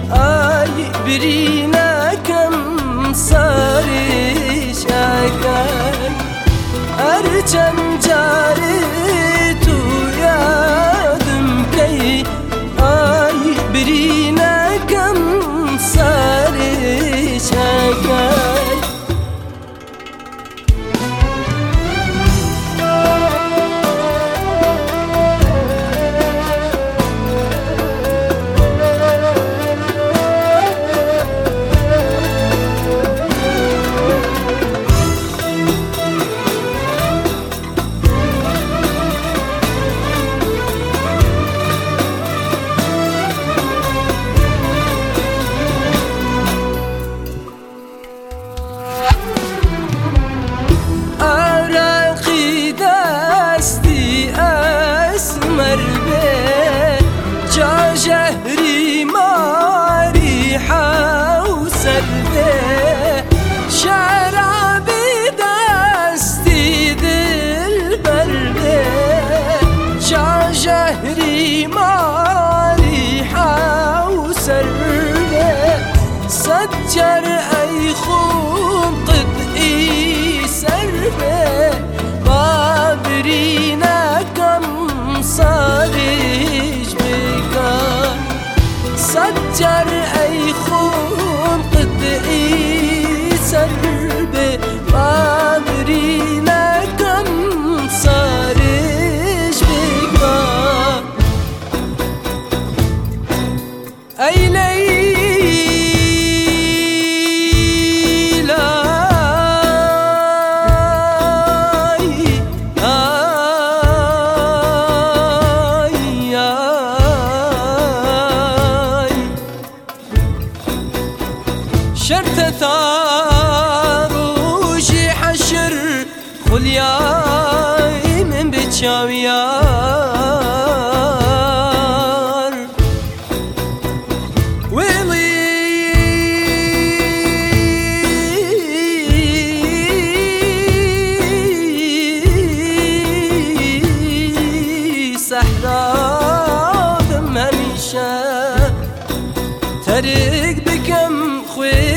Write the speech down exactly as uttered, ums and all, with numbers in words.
آی برینکم ساری شکر هرچند جاری تو یادم کی آی برینکم ساری شکر شهري ماري حوسر به شرابي دستي دل برده شا شهري ماري حوسر به سجر اي خون قد سر به بابرينا كم صاريش سجر اي خون قد سر به بابرينا كم صاريش بقى اي ليلى شرت ثار وشي حشر خلياي من بتشاويار ويلي صحراء دم هميشه ترك بكم خوي